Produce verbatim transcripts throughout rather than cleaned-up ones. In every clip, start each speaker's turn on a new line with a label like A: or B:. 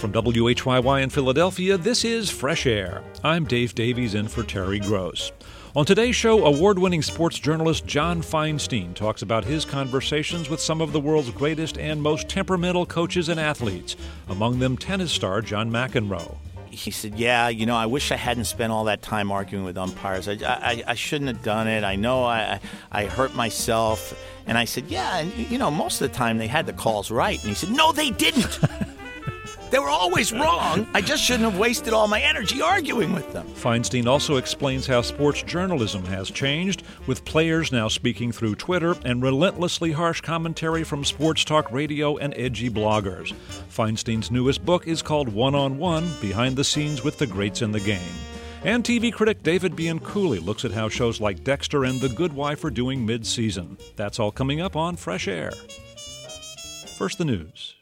A: From W H Y Y in Philadelphia, this is Fresh Air. I'm Dave Davies in for Terry Gross. On today's show, award-winning sports journalist John Feinstein talks about his conversations with some of the world's greatest and most temperamental coaches and athletes, among them tennis star John McEnroe.
B: He said, yeah, you know, I wish I hadn't spent all that time arguing with umpires. I, I, I shouldn't have done it. I know I, I hurt myself. And I said, yeah, and, you know, most of the time they had the calls right. And he said, no, they didn't. They were always wrong. I just shouldn't have wasted all my energy arguing with them.
A: Feinstein also explains how sports journalism has changed, with players now speaking through Twitter and relentlessly harsh commentary from sports talk radio and edgy bloggers. Feinstein's newest book is called One-on-One, Behind the Scenes with the Greats in the Game. And T V critic David Bianculli looks at how shows like Dexter and The Good Wife are doing mid-season. That's all coming up on Fresh Air. First, the news.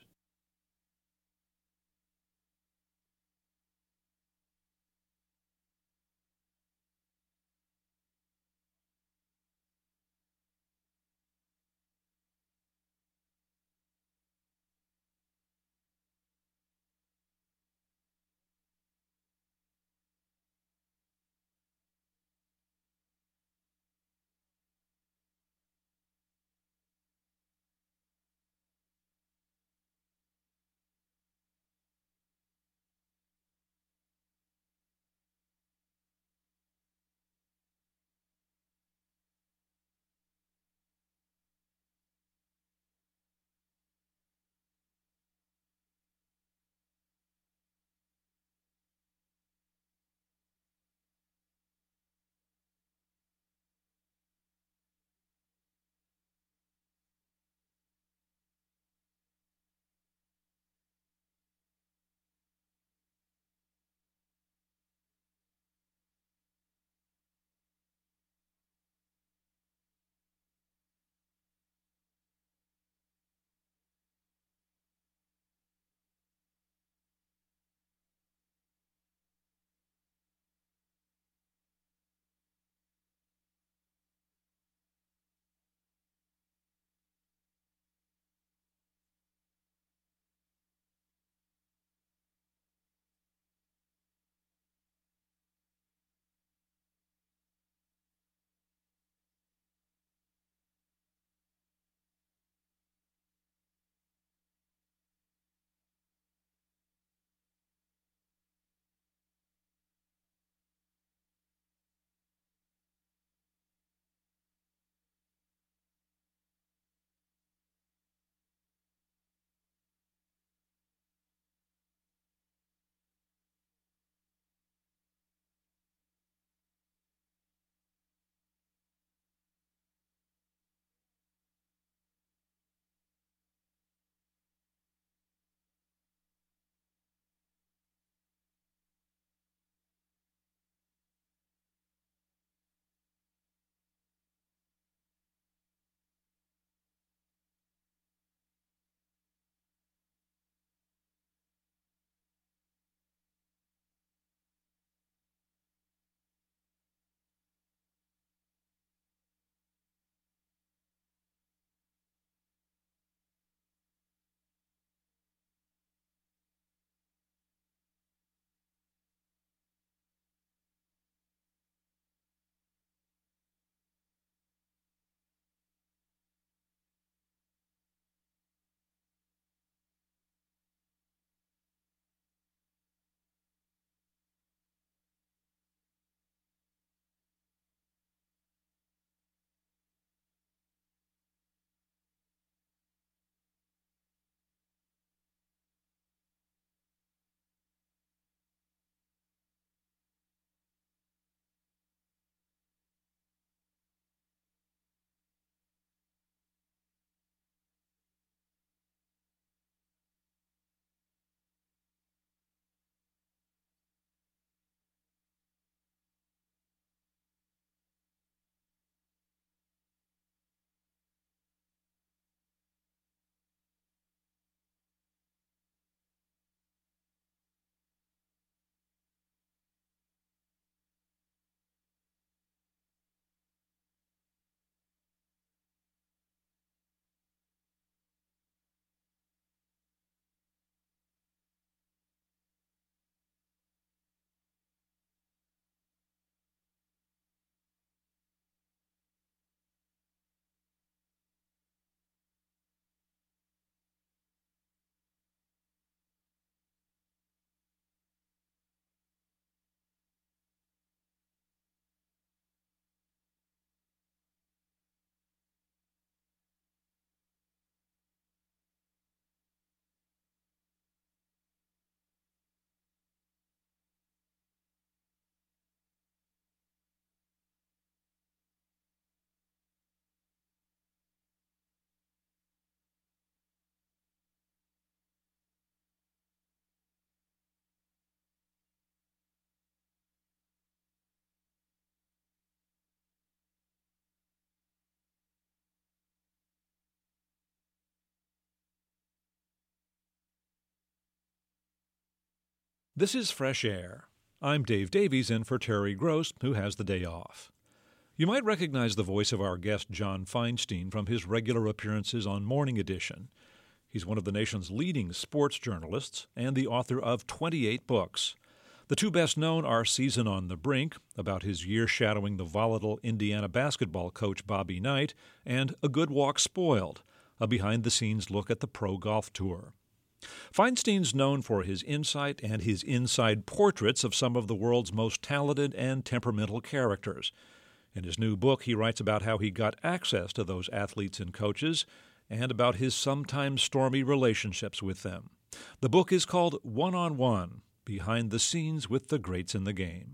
A: This is Fresh Air. I'm Dave Davies in for Terry Gross, who has the day off. You might recognize the voice of our guest John Feinstein from his regular appearances on Morning Edition. He's one of the nation's leading sports journalists and the author of twenty-eight books. The two best known are Season on the Brink, about his year shadowing the volatile Indiana basketball coach Bobby Knight, and A Good Walk Spoiled, a behind-the-scenes look at the Pro Golf Tour. Feinstein's known for his insight and his inside portraits of some of the world's most talented and temperamental characters. In his new book, he writes about how he got access to those athletes and coaches and about his sometimes stormy relationships with them. The book is called One-on-One, Behind the Scenes with the Greats in the Game.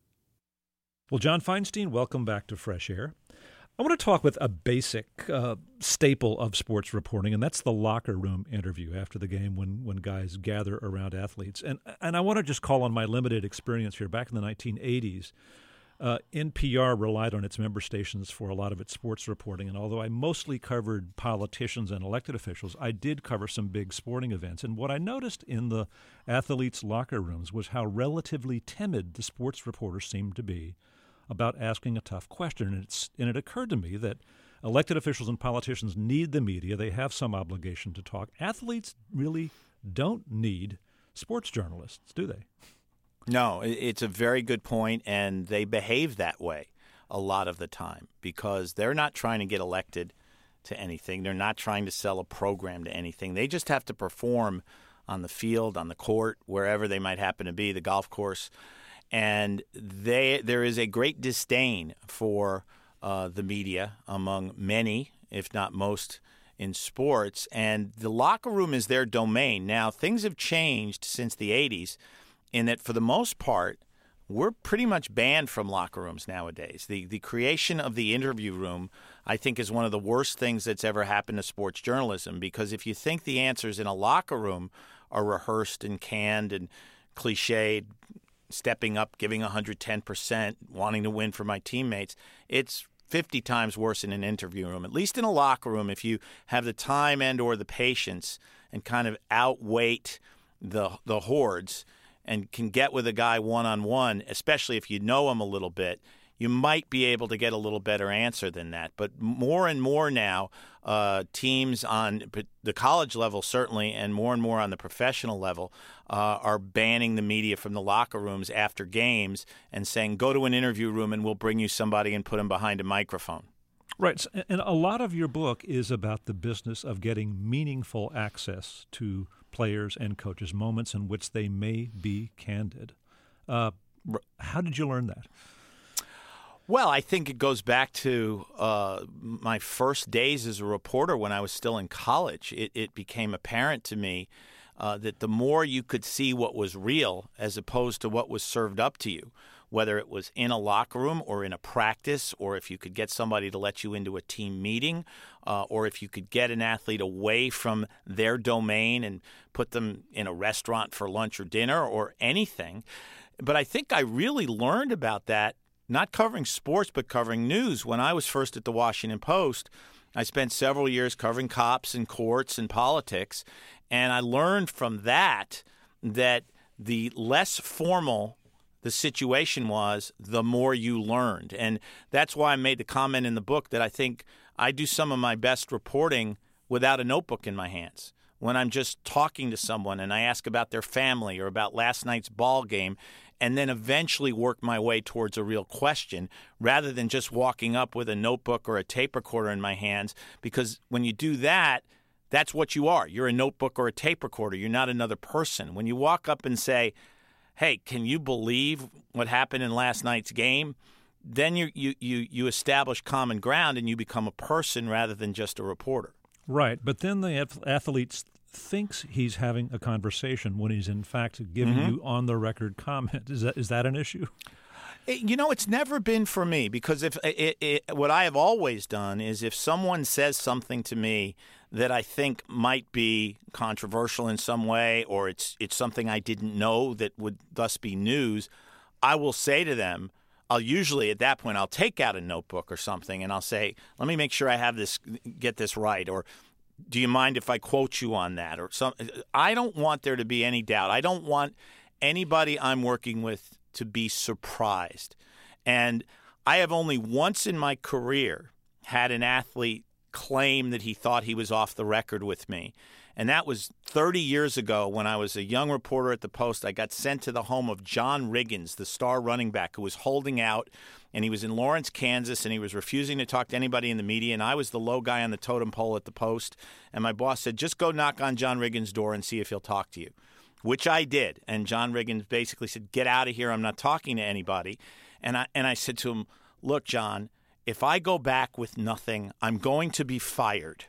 A: Well, John Feinstein, welcome back to Fresh Air. I want to talk with a basic uh, staple of sports reporting, and that's the locker room interview after the game when, when guys gather around athletes. And and I want to just call on my limited experience here. Back in the nineteen eighties, uh, N P R relied on its member stations for a lot of its sports reporting, and although I mostly covered politicians and elected officials, I did cover some big sporting events. And what I noticed in the athletes' locker rooms was how relatively timid the sports reporters seemed to be about asking a tough question. And, it's, and it occurred to me that elected officials and politicians need the media. They have some obligation to talk. Athletes really don't need sports journalists, do they?
B: No, it's a very good point, and they behave that way a lot of the time because they're not trying to get elected to anything. They're not trying to sell a program to anything. They just have to perform on the field, on the court, wherever they might happen to be, the golf course. And they, there is a great disdain for uh, the media among many, if not most, in sports. And the locker room is their domain. Now, things have changed since the eighties in that, for the most part, we're pretty much banned from locker rooms nowadays. The, the creation of the interview room, I think, is one of the worst things that's ever happened to sports journalism, because if you think the answers in a locker room are rehearsed and canned and cliched, stepping up, giving one hundred ten percent, wanting to win for my teammates, it's fifty times worse in an interview room. At least in a locker room, if you have the time and or the patience and kind of outweight the the hordes and can get with a guy one-on-one, especially if you know him a little bit, you might be able to get a little better answer than that. But more and more now, uh, teams on the college level certainly, and more and more on the professional level, uh, are banning the media from the locker rooms after games and saying, go to an interview room and we'll bring you somebody and put him behind a microphone.
A: Right. And a lot of your book is about the business of getting meaningful access to players and coaches, moments in which they may be candid. Uh, how did you learn that?
B: Well, I think it goes back to uh, my first days as a reporter when I was still in college. It, it became apparent to me uh, that the more you could see what was real as opposed to what was served up to you, whether it was in a locker room or in a practice, or if you could get somebody to let you into a team meeting, uh, or if you could get an athlete away from their domain and put them in a restaurant for lunch or dinner or anything. But I think I really learned about that not covering sports, but covering news. When I was first at the Washington Post, I spent several years covering cops and courts and politics, and I learned from that that the less formal the situation was, the more you learned. And that's why I made the comment in the book that I think I do some of my best reporting without a notebook in my hands. When I'm just talking to someone and I ask about their family or about last night's ball game, and then eventually work my way towards a real question rather than just walking up with a notebook or a tape recorder in my hands. Because when you do that, that's what you are. You're a notebook or a tape recorder. You're not another person. When you walk up and say, hey, can you believe what happened in last night's game? Then you you you you establish common ground and you become a person rather than just a reporter.
A: Right, but then the athletes thinks he's having a conversation when he's in fact giving mm-hmm. you on-the-record comment. Is that is that an issue?
B: You know, it's never been for me, because if it, it, what I have always done is if someone says something to me that I think might be controversial in some way, or it's it's something I didn't know that would thus be news, I will say to them, I'll usually at that point I'll take out a notebook or something and I'll say, let me make sure I have this, get this right, or do you mind if I quote you on that? Or some, I don't want there to be any doubt. I don't want anybody I'm working with to be surprised. And I have only once in my career had an athlete claim that he thought he was off the record with me. And that was thirty years ago when I was a young reporter at the Post. I got sent to the home of John Riggins, the star running back, who was holding out. And he was in Lawrence, Kansas, and he was refusing to talk to anybody in the media. And I was the low guy on the totem pole at the Post. And my boss said, just go knock on John Riggins' door and see if he'll talk to you, which I did. And John Riggins basically said, get out of here. I'm not talking to anybody. And I, and I said to him, look, John, if I go back with nothing, I'm going to be fired.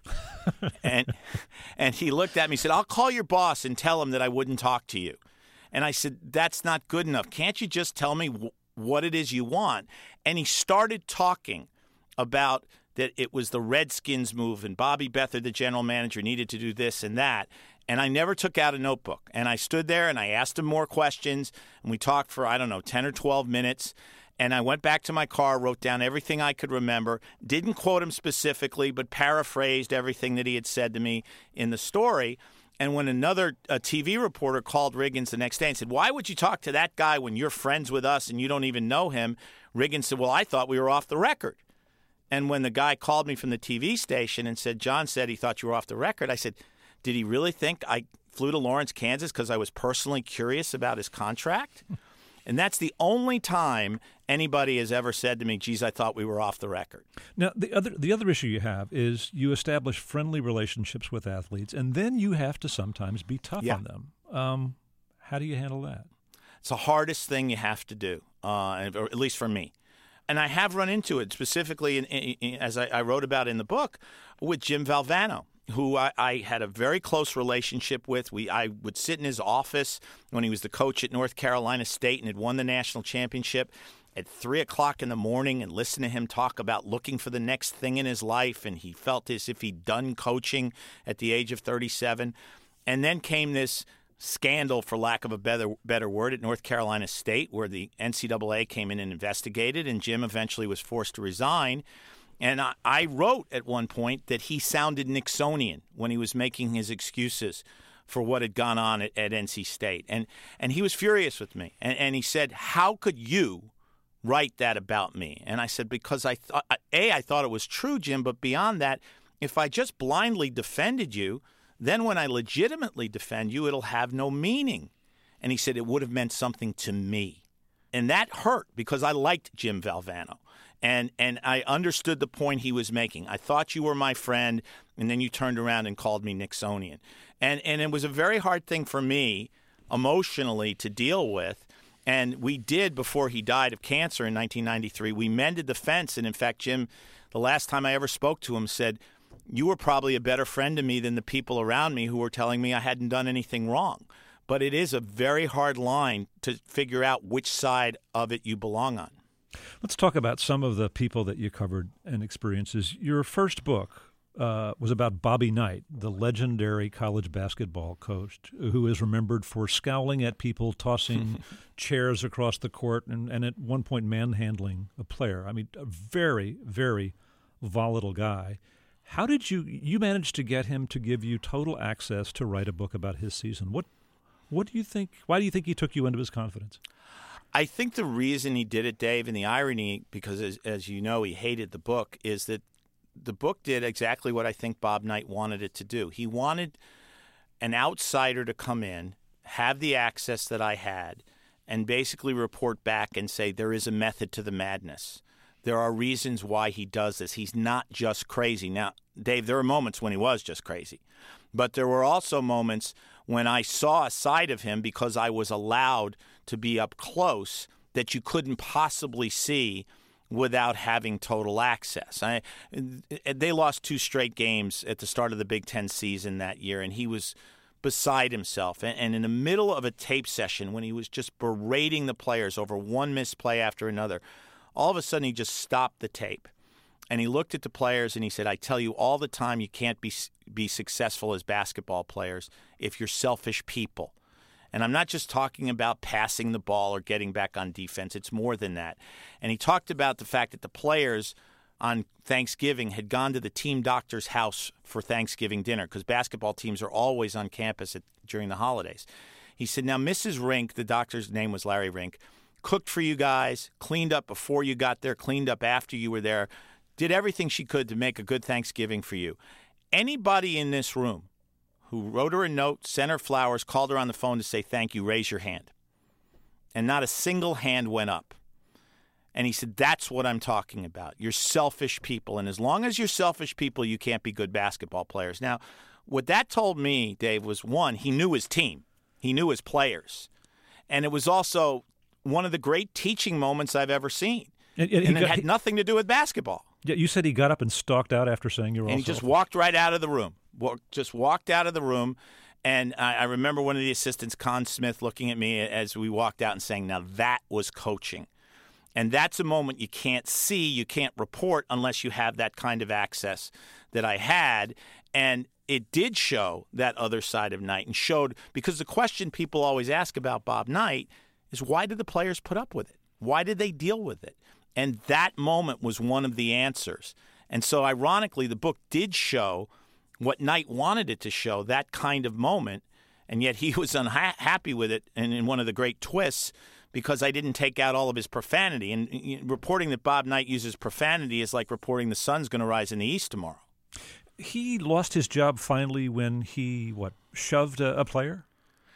B: and and he looked at me and said, I'll call your boss and tell him that I wouldn't talk to you. And I said, that's not good enough. Can't you just tell me w- what it is you want? And he started talking about that it was the Redskins move and Bobby Beathard, the general manager, needed to do this and that. And I never took out a notebook. And I stood there and I asked him more questions. And we talked for, I don't know, ten or twelve minutes. And I went back to my car, wrote down everything I could remember, didn't quote him specifically, but paraphrased everything that he had said to me in the story. And when another a T V reporter called Riggins the next day and said, why would you talk to that guy when you're friends with us and you don't even know him? Riggins said, well, I thought we were off the record. And when the guy called me from the T V station and said, John said he thought you were off the record, I said, did he really think I flew to Lawrence, Kansas because I was personally curious about his contract? And that's the only time anybody has ever said to me, geez, I thought we were off the record.
A: Now, the other the other issue you have is you establish friendly relationships with athletes, and then you have to sometimes be tough
B: yeah.
A: on them. Um, how do you handle that?
B: It's the hardest thing you have to do, uh, or at least for me. And I have run into it specifically, in, in, in, as I, I wrote about in the book, with Jim Valvano, who I, I had a very close relationship with. We I would sit in his office when he was the coach at North Carolina State and had won the national championship at three o'clock in the morning and listen to him talk about looking for the next thing in his life. And he felt as if he'd done coaching at the age of thirty-seven. And then came this scandal, for lack of a better better word, at North Carolina State, where the N C double A came in and investigated, and Jim eventually was forced to resign. And I, I wrote at one point that he sounded Nixonian when he was making his excuses for what had gone on at, at N C State. And and he was furious with me. And, and he said, how could you write that about me? And I said, because I thought, A, I thought it was true, Jim, but beyond that, if I just blindly defended you, then when I legitimately defend you, it'll have no meaning. And he said, it would have meant something to me. And that hurt because I liked Jim Valvano. And and I understood the point he was making. I thought you were my friend, and then you turned around and called me Nixonian. And and it was a very hard thing for me emotionally to deal with. And we did, before he died of cancer in nineteen ninety-three, we mended the fence. And in fact, Jim, the last time I ever spoke to him, said, you were probably a better friend to me than the people around me who were telling me I hadn't done anything wrong. But it is a very hard line to figure out which side of it you belong on.
A: Let's talk about some of the people that you covered and experiences. Your first book uh, was about Bobby Knight, the legendary college basketball coach who is remembered for scowling at people, tossing chairs across the court, and, and at one point manhandling a player. I mean, a very, very volatile guy. How did you you manage to get him to give you total access to write a book about his season? What what do you think? Why do you think he took you into his confidence?
B: I think the reason he did it, Dave, and the irony, because as, as you know, he hated the book, is that the book did exactly what I think Bob Knight wanted it to do. He wanted an outsider to come in, have the access that I had, and basically report back and say there is a method to the madness. There are reasons why he does this. He's not just crazy. Now, Dave, there were moments when he was just crazy. But there were also moments when I saw a side of him because I was allowed to be up close that you couldn't possibly see without having total access. I, they lost two straight games at the start of the Big Ten season that year, and he was beside himself. And in the middle of a tape session, when he was just berating the players over one missed play after another, all of a sudden he just stopped the tape. And he looked at the players and he said, I tell you all the time you can't be be successful as basketball players if you're selfish people. And I'm not just talking about passing the ball or getting back on defense. It's more than that. And he talked about the fact that the players on Thanksgiving had gone to the team doctor's house for Thanksgiving dinner because basketball teams are always on campus at, during the holidays. He said, now Missus Rink, the doctor's name was Larry Rink, cooked for you guys, cleaned up before you got there, cleaned up after you were there, did everything she could to make a good Thanksgiving for you. Anybody in this room who wrote her a note, sent her flowers, called her on the phone to say thank you, raise your hand. And not a single hand went up. And he said, that's what I'm talking about. You're selfish people. And as long as you're selfish people, you can't be good basketball players. Now, what that told me, Dave, was one, he knew his team. He knew his players. And it was also one of the great teaching moments I've ever seen. And, and, and it got, had nothing to do with basketball.
A: Yeah, you said he got up and stalked out after saying you're all
B: And he
A: selfish.
B: just walked right out of the room. Just walked out of the room. And I, I remember one of the assistants, Con Smith, looking at me as we walked out and saying, now that was coaching. And that's a moment you can't see, you can't report unless you have that kind of access that I had. And it did show that other side of Knight and showed, because the question people always ask about Bob Knight is, why did the players put up with it? Why did they deal with it? And that moment was one of the answers. And so ironically, the book did show what Knight wanted it to show, that kind of moment, and yet he was unhappy with it. And in one of the great twists, because I didn't take out all of his profanity. And you know, reporting that Bob Knight uses profanity is like reporting the sun's going to rise in the east tomorrow.
A: He lost his job finally when he, what, shoved a, a player?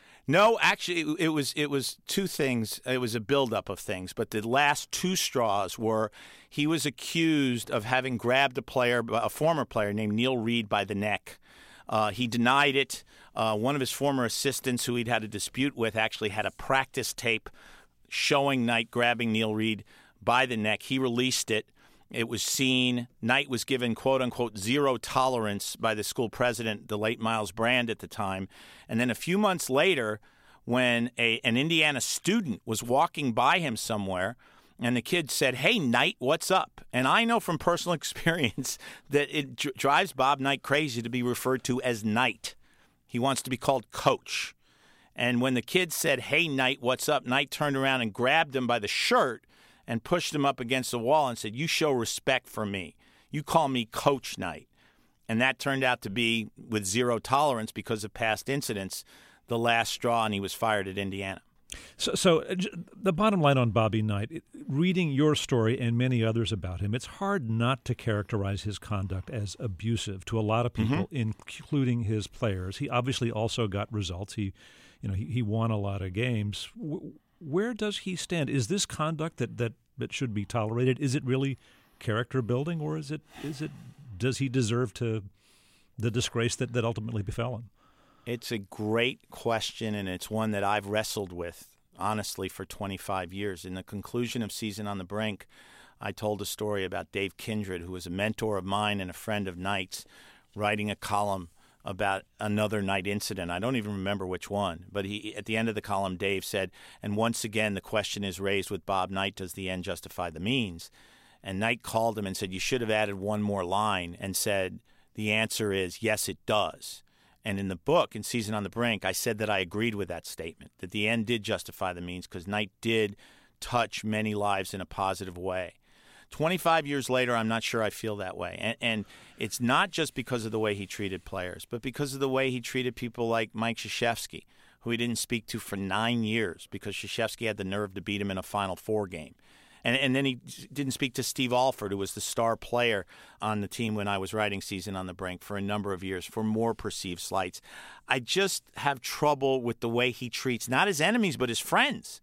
B: No, actually, it, it was it was two things. It was a buildup of things. But the last two straws were he was accused of having grabbed a player, a former player named Neil Reed, by the neck. Uh, he denied it. Uh, one of his former assistants who he'd had a dispute with actually had a practice tape showing Knight grabbing Neil Reed by the neck. He released it. It was seen. Knight was given, quote-unquote, zero tolerance by the school president, the late Miles Brand at the time. And then a few months later, when a, an Indiana student was walking by him somewhere, and the kid said, hey, Knight, what's up? And I know from personal experience that it dr- drives Bob Knight crazy to be referred to as Knight. He wants to be called Coach. And when the kid said, hey, Knight, what's up? Knight turned around and grabbed him by the shirt and pushed him up against the wall and said, you show respect for me. You call me Coach Knight. And that turned out to be, with zero tolerance because of past incidents, the last straw, and he was fired at Indiana.
A: So, so the bottom line on Bobby Knight, reading your story and many others about him, it's hard not to characterize his conduct as abusive to a lot of people, mm-hmm. including his players. He obviously also got results. He, you know, he, he won a lot of games. Where does he stand? Is this conduct that, that, that should be tolerated? Is it really character building, or is it is it does he deserve to the disgrace that, that ultimately befell him?
B: It's a great question, and it's one that I've wrestled with, honestly, for twenty-five years. In the conclusion of Season on the Brink, I told a story about Dave Kindred, who was a mentor of mine and a friend of Knight's, writing a column about another Knight incident. I don't even remember which one, but he, at the end of the column, Dave said, and once again the question is raised with Bob Knight, does the end justify the means? And Knight called him and said, you should have added one more line, and said, the answer is, yes, it does. And in the book, in Season on the Brink, I said that I agreed with that statement, that the end did justify the means because Knight did touch many lives in a positive way. twenty-five years later, I'm not sure I feel that way. And, and it's not just because of the way he treated players, but because of the way he treated people like Mike Krzyzewski, who he didn't speak to for nine years because Krzyzewski had the nerve to beat him in a Final Four game. And, and then he didn't speak to Steve Alford, who was the star player on the team when I was writing Season on the Brink for a number of years, for more perceived slights. I just have trouble with the way he treats not his enemies, but his friends.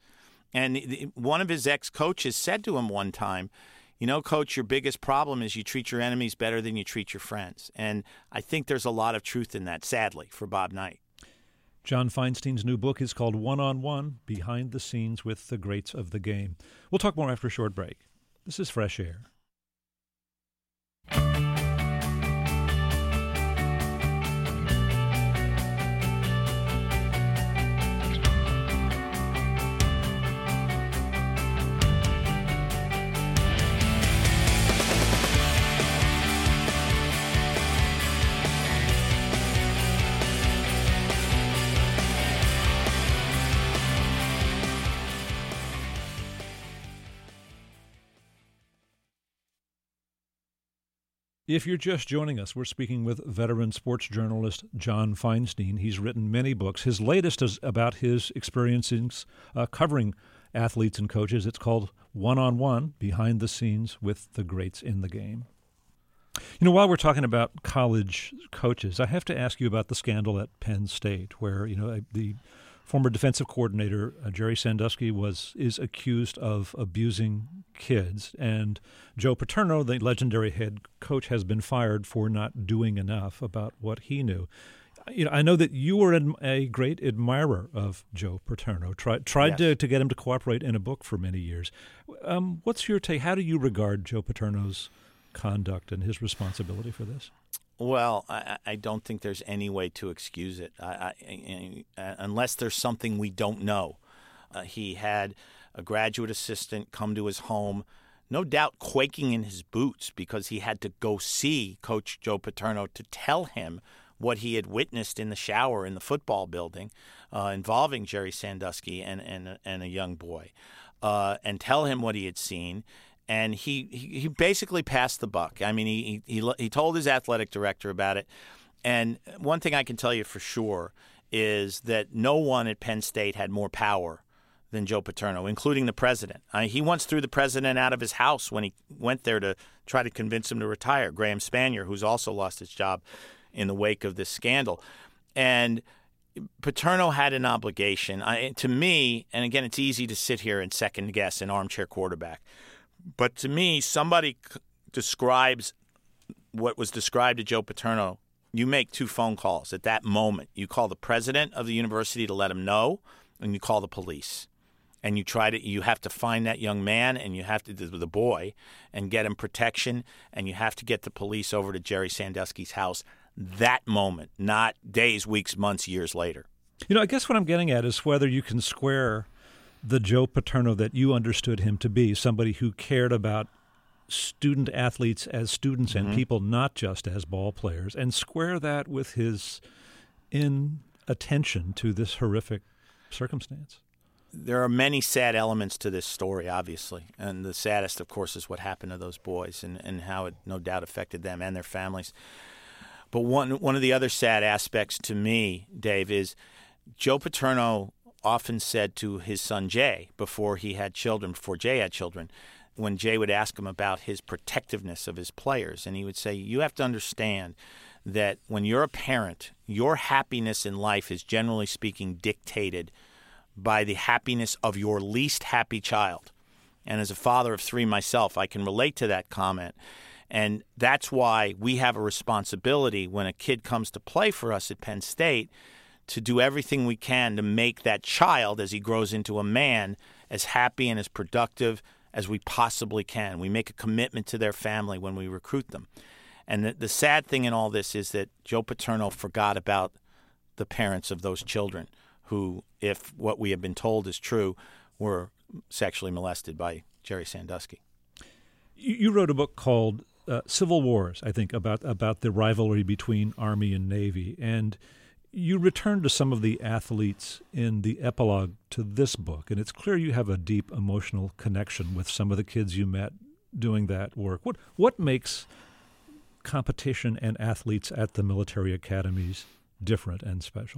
B: And one of his ex-coaches said to him one time, you know, Coach, your biggest problem is you treat your enemies better than you treat your friends. And I think there's a lot of truth in that, sadly, for Bob Knight.
A: John Feinstein's new book is called One-on-One, Behind the Scenes with the Greats of the Game. We'll talk more after a short break. This is Fresh Air. If you're just joining us, we're speaking with veteran sports journalist John Feinstein. He's written many books. His latest is about his experiences uh, covering athletes and coaches. It's called One-on-One, Behind the Scenes with the Greats in the Game. You know, while we're talking about college coaches, I have to ask you about the scandal at Penn State, where, you know, the former defensive coordinator, uh, Jerry Sandusky, was is accused of abusing kids. And Joe Paterno, the legendary head coach, has been fired for not doing enough about what he knew. You know, I know that you were a great admirer of Joe Paterno, tried, tried
B: Yes.
A: to, to get him to cooperate in a book for many years. Um, what's your take? How do you regard Joe Paterno's conduct and his responsibility for this?
B: Well, I, I don't think there's any way to excuse it, I, I, I, unless there's something we don't know. Uh, he had a graduate assistant come to his home, no doubt quaking in his boots because he had to go see Coach Joe Paterno to tell him what he had witnessed in the shower in the football building uh, involving Jerry Sandusky and, and, and a young boy, uh, and tell him what he had seen. And he, he, he basically passed the buck. I mean, he, he he told his athletic director about it. And one thing I can tell you for sure is that no one at Penn State had more power than Joe Paterno, including the president. I, he once threw the president out of his house when he went there to try to convince him to retire, Graham Spanier, who's also lost his job in the wake of this scandal. And Paterno had an obligation. I, to me, and again, it's easy to sit here and second guess an armchair quarterback, but to me, somebody c- describes what was described to Joe Paterno. You make two phone calls at that moment. You call the president of the university to let him know, and you call the police. And you try to, you have to find that young man, and you have to, the boy, and get him protection, and you have to get the police over to Jerry Sandusky's house that moment, not days, weeks, months, years later.
A: You know, I guess what I'm getting at is whether you can square the Joe Paterno that you understood him to be, somebody who cared about student athletes as students and
B: Mm-hmm.
A: people, not just as ball players, and square that with his inattention to this horrific circumstance.
B: There are many sad elements to this story, obviously. And the saddest, of course, is what happened to those boys and, and how it no doubt affected them and their families. But one one of the other sad aspects to me, Dave, is Joe Paterno often said to his son Jay, before he had children, before Jay had children, when Jay would ask him about his protectiveness of his players, and he would say, you have to understand that when you're a parent, your happiness in life is, generally speaking, dictated by the happiness of your least happy child. And as a father of three myself, I can relate to that comment. And that's why we have a responsibility when a kid comes to play for us at Penn State to do everything we can to make that child, as he grows into a man, as happy and as productive as we possibly can. We make a commitment to their family when we recruit them. And the, the sad thing in all this is that Joe Paterno forgot about the parents of those children who, if what we have been told is true, were sexually molested by Jerry Sandusky.
A: You, you wrote a book called uh, Civil Wars, I think, about, about the rivalry between Army and Navy. And you return to some of the athletes in the epilogue to this book, and it's clear you have a deep emotional connection with some of the kids you met doing that work. What what makes competition and athletes at the military academies different and special?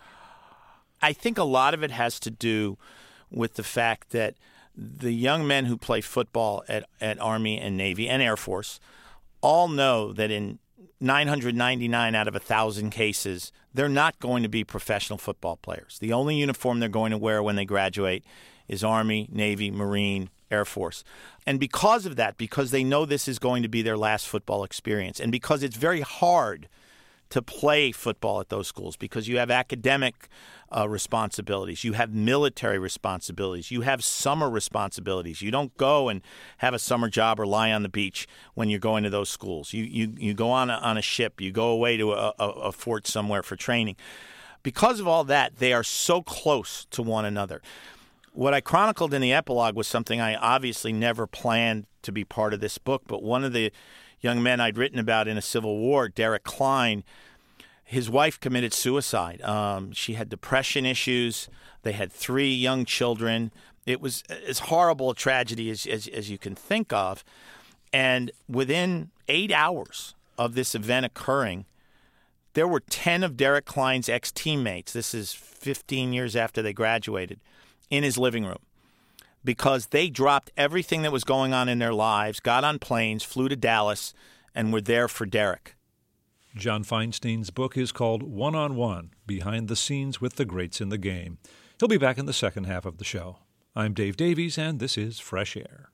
B: I think a lot of it has to do with the fact that the young men who play football at, at Army and Navy and Air Force all know that in nine hundred ninety-nine out of one thousand cases, they're not going to be professional football players. The only uniform they're going to wear when they graduate is Army, Navy, Marine, Air Force. And because of that, because they know this is going to be their last football experience, and because it's very hard to play football at those schools, because you have academic uh, responsibilities, you have military responsibilities, you have summer responsibilities. You don't go and have a summer job or lie on the beach when you're going to those schools. You you you go on a, on a ship, you go away to a, a, a fort somewhere for training. Because of all that, they are so close to one another. What I chronicled in the epilogue was something I obviously never planned to be part of this book, but one of the young men I'd written about in a Civil War, Derek Klein, his wife committed suicide. Um, she had depression issues. They had three young children. It was as horrible a tragedy as, as, as you can think of. And within eight hours of this event occurring, there were ten of Derek Klein's ex-teammates, this is fifteen years after they graduated, in his living room because they dropped everything that was going on in their lives, got on planes, flew to Dallas, and were there for Derek.
A: John Feinstein's book is called One-on-One, Behind the Scenes with the Greats in the Game. He'll be back in the second half of the show. I'm Dave Davies, and this is Fresh Air.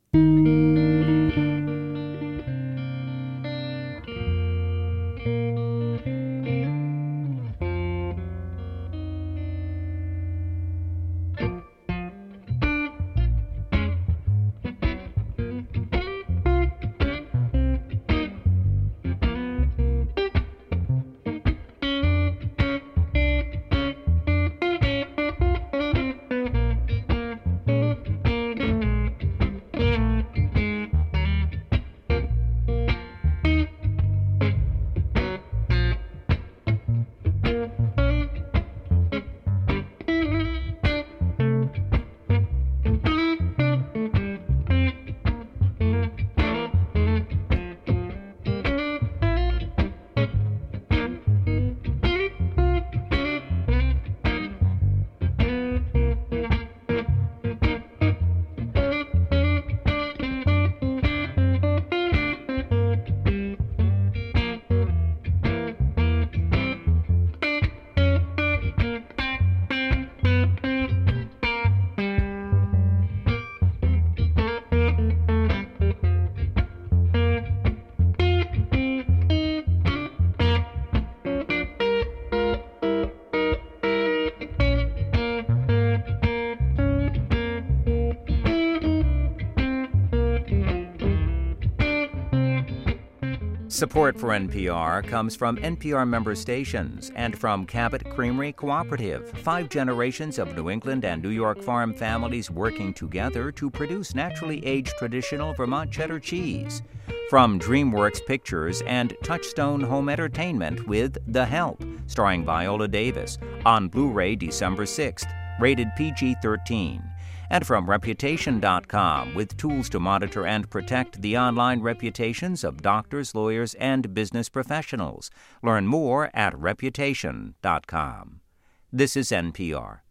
C: Support for N P R comes from N P R member stations and from Cabot Creamery Cooperative, five generations of New England and New York farm families working together to produce naturally aged traditional Vermont cheddar cheese. From DreamWorks Pictures and Touchstone Home Entertainment with The Help, starring Viola Davis, on Blu-ray December sixth, rated P G thirteen. And from Reputation dot com, with tools to monitor and protect the online reputations of doctors, lawyers, and business professionals. Learn more at Reputation dot com. This is N P R.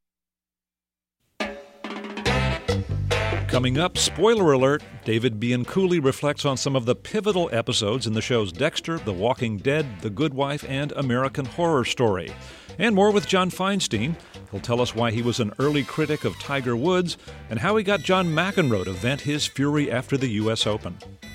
A: Coming up, spoiler alert, David Bianculli reflects on some of the pivotal episodes in the shows Dexter, The Walking Dead, The Good Wife, and American Horror Story. And more with John Feinstein. He'll tell us why he was an early critic of Tiger Woods and how he got John McEnroe to vent his fury after the U S Open.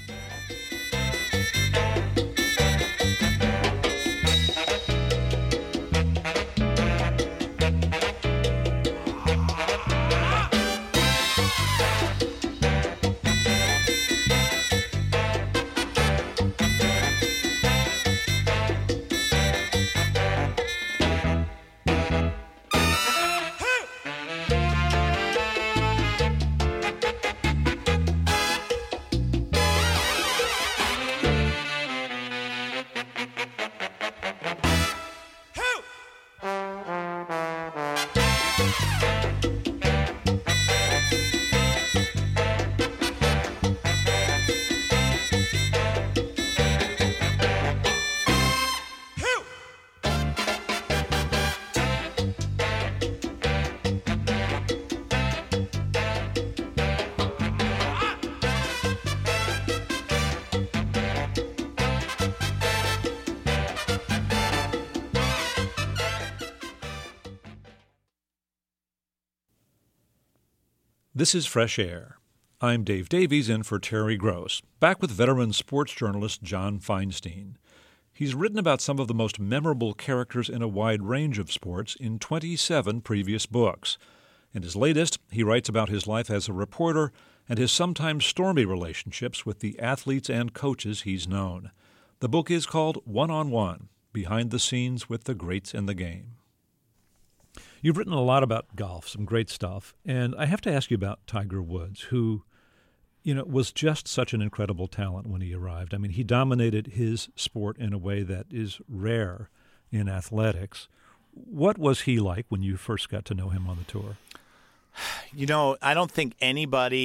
A: This is Fresh Air. I'm Dave Davies, in for Terry Gross, back with veteran sports journalist John Feinstein. He's written about some of the most memorable characters in a wide range of sports in twenty-seven previous books. In his latest, he writes about his life as a reporter and his sometimes stormy relationships with the athletes and coaches he's known. The book is called One-on-One, Behind the Scenes with the Greats in the Game. You've written a lot about golf, some great stuff, and I have to ask you about Tiger Woods, who, you know, was just such an incredible talent when he arrived. I mean, he dominated his sport in a way that is rare in athletics. What was he like when you first got to know him on the tour?
B: You know, I don't think anybody,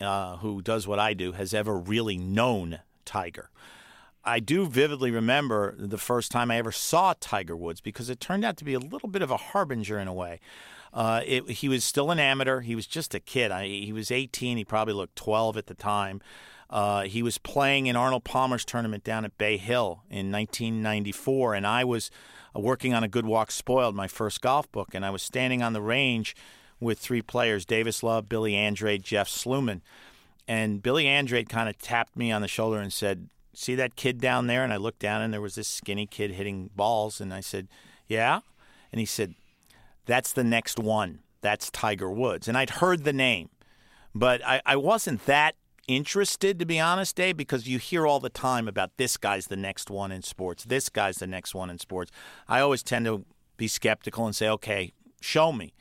B: uh, who does what I do has ever really known Tiger. I do vividly remember the first time I ever saw Tiger Woods because it turned out to be a little bit of a harbinger in a way. Uh, it, he was still an amateur. He was just a kid. I, he was eighteen. He probably looked twelve at the time. Uh, he was playing in Arnold Palmer's tournament down at Bay Hill in nineteen ninety-four, and I was uh, working on A Good Walk Spoiled, my first golf book, and I was standing on the range with three players, Davis Love, Billy Andrade, Jeff Sluman. And Billy Andrade kind of tapped me on the shoulder and said, "See that kid down there?" And I looked down, and there was this skinny kid hitting balls. And I said, "Yeah?" And he said, "That's the next one. That's Tiger Woods." And I'd heard the name, but I, I wasn't that interested, to be honest, Dave, because you hear all the time about this guy's the next one in sports. This guy's the next one in sports. I always tend to be skeptical and say, okay, show me.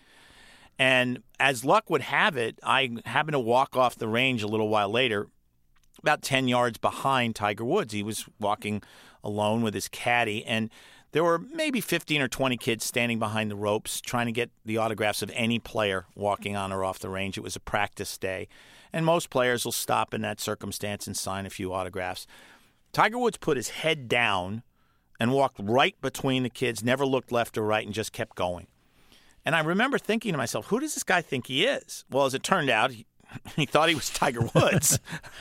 B: And as luck would have it, I happened to walk off the range a little while later, about ten yards behind Tiger Woods. He was walking alone with his caddy, and there were maybe fifteen or twenty kids standing behind the ropes trying to get the autographs of any player walking on or off the range. It was a practice day, and most players will stop in that circumstance and sign a few autographs. Tiger Woods put his head down and walked right between the kids, never looked left or right, and just kept going. And I remember thinking to myself, who does this guy think he is? Well, as it turned out, he, he thought he was Tiger Woods.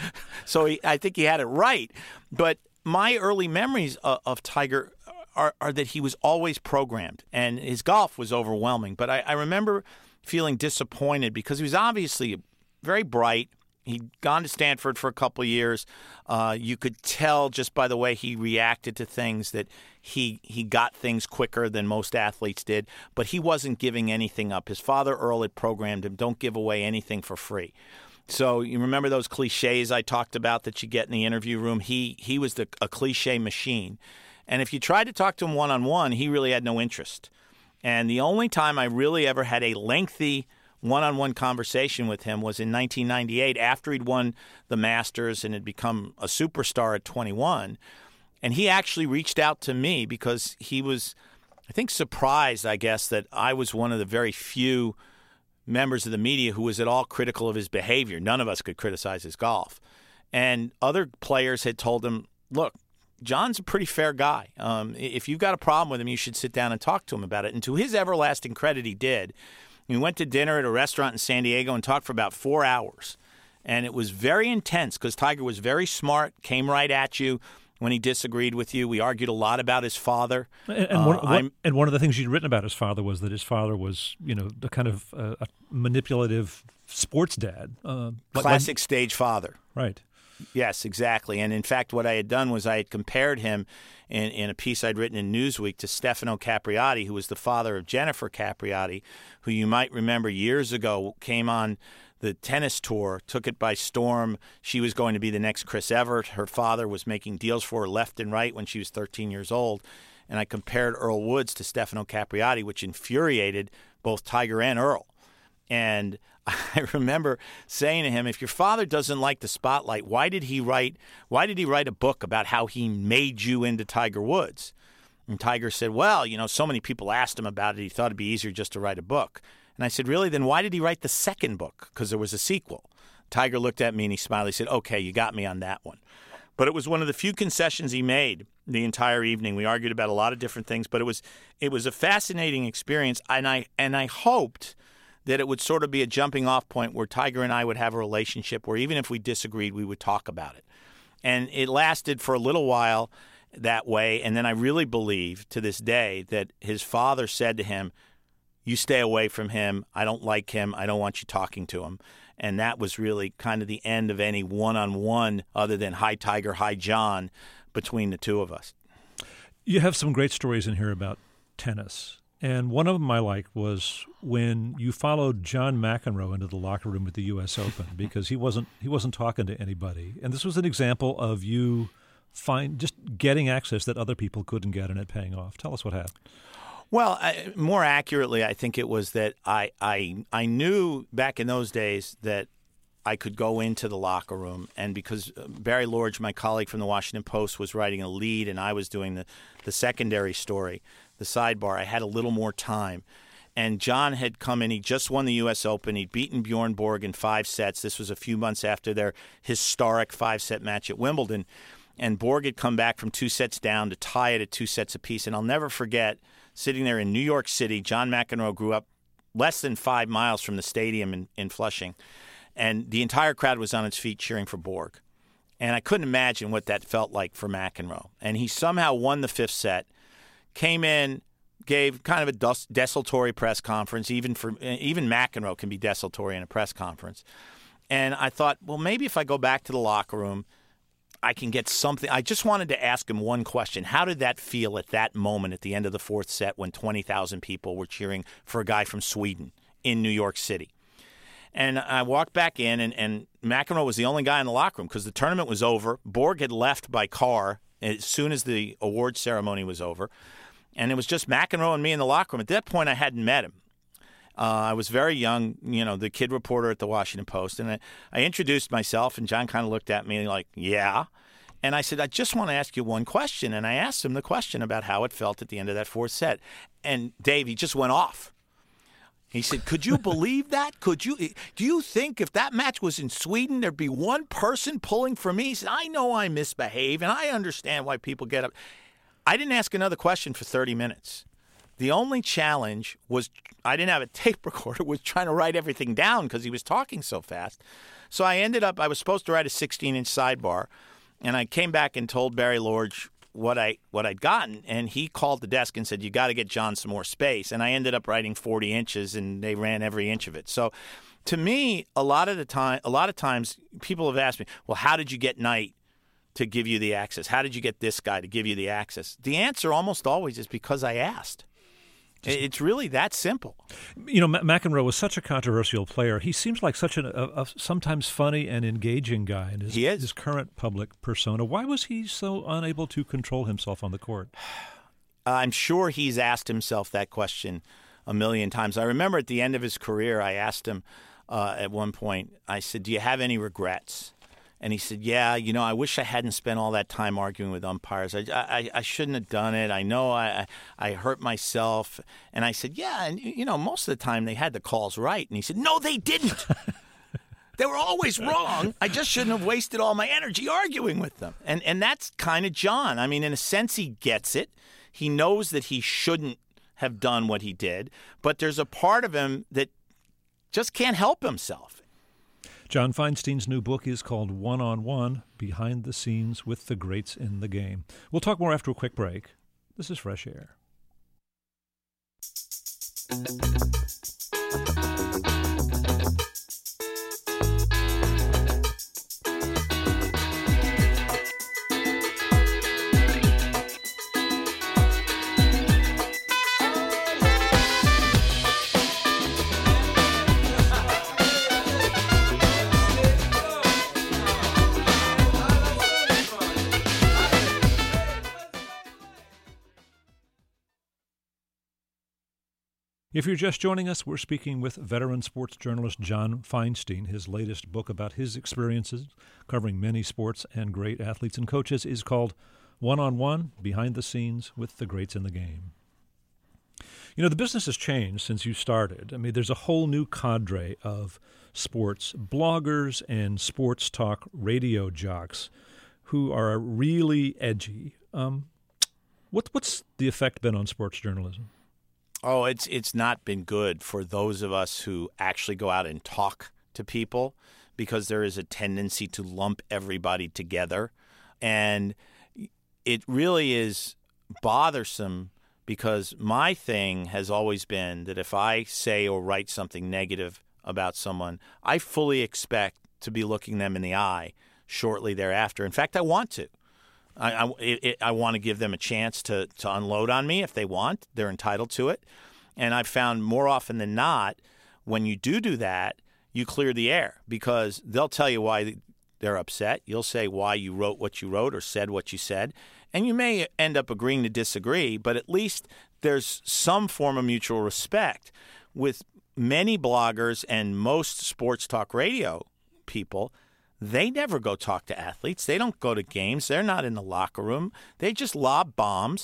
B: So he, I think he had it right. But my early memories of, of Tiger are, are that he was always programmed, and his golf was overwhelming. But I, I remember feeling disappointed because he was obviously very bright. He'd gone to Stanford for a couple of years. Uh, you could tell just by the way he reacted to things that he he got things quicker than most athletes did, but he wasn't giving anything up. His father, Earl, had programmed him, don't give away anything for free. So you remember those cliches I talked about that you get in the interview room? He he was the, a cliche machine. And if you tried to talk to him one-on-one, he really had no interest. And the only time I really ever had a lengthy one-on-one conversation with him was in nineteen ninety-eight after he'd won the Masters and had become a superstar at twenty-one. And he actually reached out to me because he was, I think, surprised, I guess, that I was one of the very few members of the media who was at all critical of his behavior. None of us could criticize his golf. And other players had told him, look, John's a pretty fair guy. Um, if you've got a problem with him, you should sit down and talk to him about it. And to his everlasting credit, he did. We went to dinner at a restaurant in San Diego and talked for about four hours. And it was very intense because Tiger was very smart, came right at you when he disagreed with you. We argued a lot about his father.
A: And, and, one, uh, one, and one of the things you'd written about his father was that his father was, you know, the kind of uh, a manipulative sports dad. Uh,
B: Classic
A: like,
B: stage father.
A: Right.
B: Yes, exactly. And in fact, what I had done was I had compared him in, in a piece I'd written in Newsweek to Stefano Capriati, who was the father of Jennifer Capriati, who you might remember years ago came on the tennis tour, took it by storm. She was going to be the next Chris Evert. Her father was making deals for her left and right when she was thirteen years old. And I compared Earl Woods to Stefano Capriati, which infuriated both Tiger and Earl. And I remember saying to him, if your father doesn't like the spotlight, why did he write why did he write a book about how he made you into Tiger Woods? And Tiger said, well, you know, so many people asked him about it, he thought it'd be easier just to write a book. And I said, really? Then why did he write the second book? Because there was a sequel. Tiger looked at me and he smiled. He said, okay, you got me on that one. But it was one of the few concessions he made the entire evening. We argued about a lot of different things, but it was it was a fascinating experience. And I and I hoped that it would sort of be a jumping off point where Tiger and I would have a relationship where even if we disagreed, we would talk about it. And it lasted for a little while that way. And then I really believe to this day that his father said to him, you stay away from him. I don't like him. I don't want you talking to him. And that was really kind of the end of any one-on-one other than hi, Tiger, hi, John, between the two of us.
A: You have some great stories in here about tennis. And one of them I like was when you followed John McEnroe into the locker room at the U S Open because he wasn't he wasn't talking to anybody. And this was an example of you find just getting access that other people couldn't get and it paying off. Tell us what happened.
B: Well, I, more accurately, I think it was that I, I I knew back in those days that I could go into the locker room, and because Barry Lorge, my colleague from the Washington Post, was writing a lead and I was doing the, the secondary story, the sidebar, I had a little more time. And John had come in. He just won the U S Open. He'd beaten Bjorn Borg in five sets. This was a few months after their historic five-set match at Wimbledon. And Borg had come back from two sets down to tie it at two sets apiece. And I'll never forget sitting there in New York City. John McEnroe grew up less than five miles from the stadium in, in Flushing. And the entire crowd was on its feet cheering for Borg. And I couldn't imagine what that felt like for McEnroe. And he somehow won the fifth set, came in, gave kind of a des- desultory press conference. Even for even McEnroe can be desultory in a press conference. And I thought, well, maybe if I go back to the locker room, I can get something. I just wanted to ask him one question. How did that feel at that moment at the end of the fourth set when twenty thousand people were cheering for a guy from Sweden in New York City? And I walked back in, and, and McEnroe was the only guy in the locker room because the tournament was over. Borg had left by car as soon as the award ceremony was over. And it was just McEnroe and me in the locker room. At that point, I hadn't met him. Uh, I was very young, you know, the kid reporter at the Washington Post. And I, I introduced myself, and John kind of looked at me like, yeah. And I said, I just want to ask you one question. And I asked him the question about how it felt at the end of that fourth set. And Dave, he just went off. He said, could you believe that? Could you? Do you think if that match was in Sweden, there'd be one person pulling for me? He said, I know I misbehave, and I understand why people get up. I didn't ask another question for thirty minutes. The only challenge was I didn't have a tape recorder, was trying to write everything down because he was talking so fast. So I ended up, I was supposed to write a sixteen-inch sidebar, and I came back and told Barry Lorge what, I, what I'd gotten, and he called the desk and said, you got to get John some more space. And I ended up writing forty inches, and they ran every inch of it. So to me, a lot of the time, a lot of times people have asked me, well, how did you get Knight to give you the access? How did you get this guy to give you the access? The answer almost always is because I asked. It's really that simple.
A: You know, M- McEnroe was such a controversial player. He seems like such an, a, a sometimes funny and engaging guy in his,
B: he is.
A: his current public persona. Why was he so unable to control himself on the court?
B: I'm sure he's asked himself that question a million times. I remember at the end of his career, I asked him uh, at one point, I said, do you have any regrets? And he said, yeah, you know, I wish I hadn't spent all that time arguing with umpires. I, I, I shouldn't have done it. I know I, I hurt myself. And I said, yeah, and, you know, most of the time they had the calls right. And he said, no, they didn't. They were always wrong. I just shouldn't have wasted all my energy arguing with them. And, and that's kind of John. I mean, in a sense, he gets it. He knows that he shouldn't have done what he did. But there's a part of him that just can't help himself.
A: John Feinstein's new book is called One-on-One, Behind the Scenes with the Greats in the Game. We'll talk more after a quick break. This is Fresh Air. If you're just joining us, we're speaking with veteran sports journalist John Feinstein. His latest book about his experiences covering many sports and great athletes and coaches is called One-on-One, Behind the Scenes with the Greats in the Game. You know, the business has changed since you started. I mean, there's a whole new cadre of sports bloggers and sports talk radio jocks who are really edgy. Um, what, what's the effect been on sports journalism?
B: Oh, it's it's not been good for those of us who actually go out and talk to people, because there is a tendency to lump everybody together. And it really is bothersome, because my thing has always been that if I say or write something negative about someone, I fully expect to be looking them in the eye shortly thereafter. In fact, I want to. I, I, it, I want to give them a chance to, to unload on me if they want. They're entitled to it. And I've found more often than not, when you do do that, you clear the air, because they'll tell you why they're upset. You'll say why you wrote what you wrote or said what you said. And you may end up agreeing to disagree, but at least there's some form of mutual respect. With many bloggers and most sports talk radio people, they never go talk to athletes. They don't go to games. They're not in the locker room. They just lob bombs,